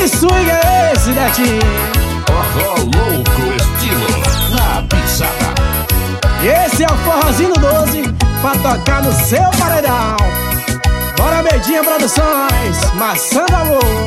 Que swing é esse, Netinho? Forró louco estilo na pisada. Esse é o Forrozinho 12 pra tocar no seu paredão. Bora, Medinha Produções, Maçã do Amor.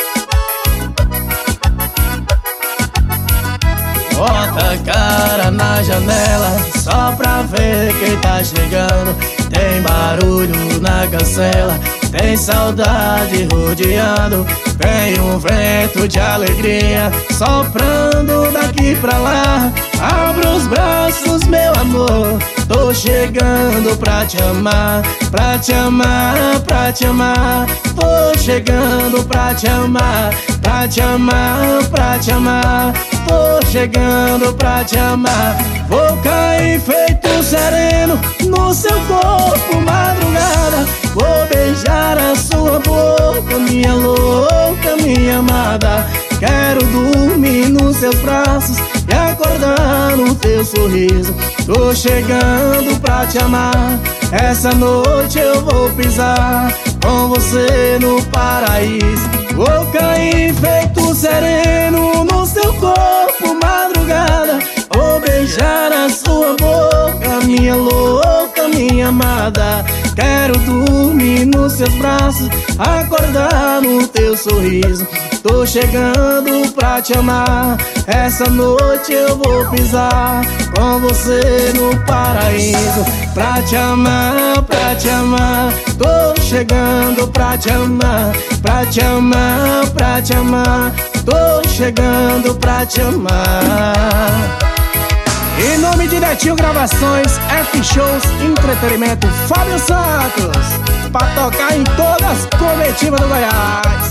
Bota a cara na janela só pra ver quem tá chegando. Tem barulho na cancela, tem saudade rodeando. Vem um vento de alegria soprando daqui pra lá. Abra os braços, meu amor, tô chegando pra te amar, pra te amar, pra te amar. Tô chegando pra te amar, pra te amar, pra te amar. Tô chegando pra te amar. Vou cair feito sereno no seu corpo, madrugada. Vou beijar a sua boca, minha louca, minha amada. Quero dormir nos seus braços e acordar no teu sorriso. Tô chegando pra te amar. Essa noite eu vou pisar com você no paraíso. Vou cair feito sereno no seu corpo, madrugada. Vou beijar a sua boca, minha louca, minha amada. Quero dormir nos seus braços, acordar no teu sorriso. Tô chegando pra te amar. Essa noite eu vou pisar com você no paraíso. Pra te amar, pra te amar. Tô chegando pra te amar, pra te amar, pra te amar. Tô chegando pra te amar. Em nome de Netinho Gravações, F Shows, Entretenimento, Fábio Santos, pra tocar em todas as comitivas do Goiás.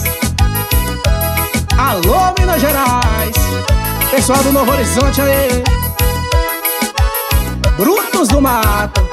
Alô, Minas Gerais, pessoal do Novo Horizonte aí, Brutos do Mato.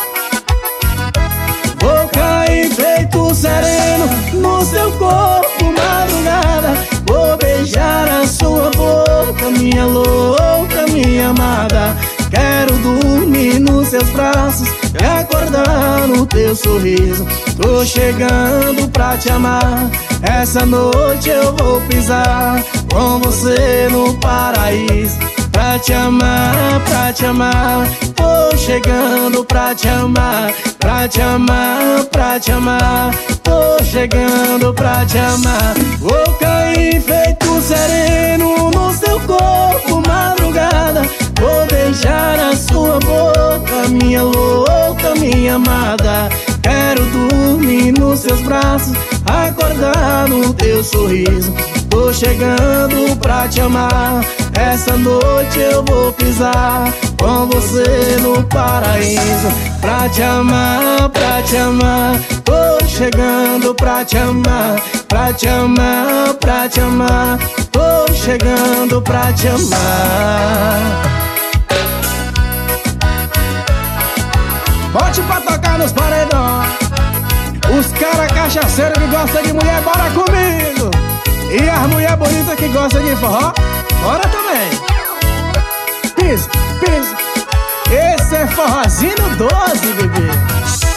Vou cair feito sereno no seu corpo, madrugada. Vou beijar a sua boca, minha louca, minha amada. Quero dormir nos seus braços e acordar no teu sorriso. Tô chegando pra te amar. Essa noite eu vou pisar com você no paraíso. Pra te amar, pra te amar. Tô chegando pra te amar, pra te amar, pra te amar. Tô chegando pra te amar. Vou cair feito sereno no seu corpo, madrugada. Vou beijar a sua boca, minha louca, minha amada. Quero dormir nos seus braços, acordar no teu sorriso. Tô chegando pra te amar. Essa noite eu vou pisar com você no paraíso. Pra te amar, pra te amar. Tô chegando pra te amar, pra te amar, pra te amar. Tô chegando pra te amar. Bote pra tocar nos paredões. Os cara cachaceiros que gostam de mulher, bora comigo. E as mulher bonita que gostam de forró, bora também. Pisa, pisa. Esse é Forrozinho 12, bebê.